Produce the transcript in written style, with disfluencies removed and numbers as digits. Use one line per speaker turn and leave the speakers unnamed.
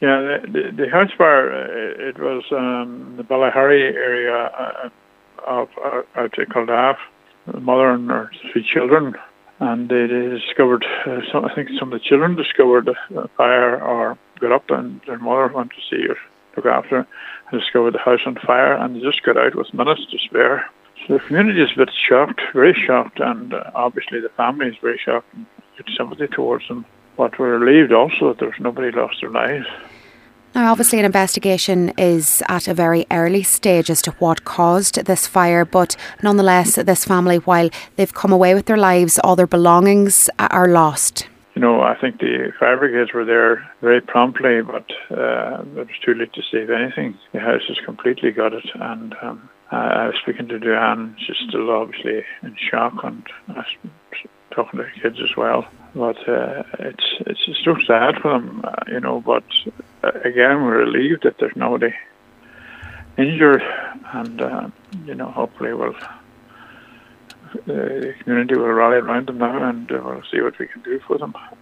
Yeah, the house fire, it was the Ballahurry area of out in Kildare. The mother and her three children, and they discovered, I think some of the children discovered the fire or got up, and their mother went to see her, look after her, and discovered the house on fire, and they just got out with minutes to spare. So the community is a bit shocked, very shocked, and obviously the family is very shocked and get sympathy towards them. But we're relieved also that there's nobody lost their lives.
Now, obviously, an investigation is at a very early stage as to what caused this fire, but nonetheless, this family, while they've come away with their lives, all their belongings are lost.
You know, I think the fire brigades were there very promptly, but it was too late to save anything. The house is completely gutted, and I was speaking to Joanne. She's still obviously in shock, and I was talking to the kids as well. But it's so sad for them, you know. But again, we're relieved that there's nobody injured, and you know, hopefully, the community will rally around them now, and we'll see what we can do for them.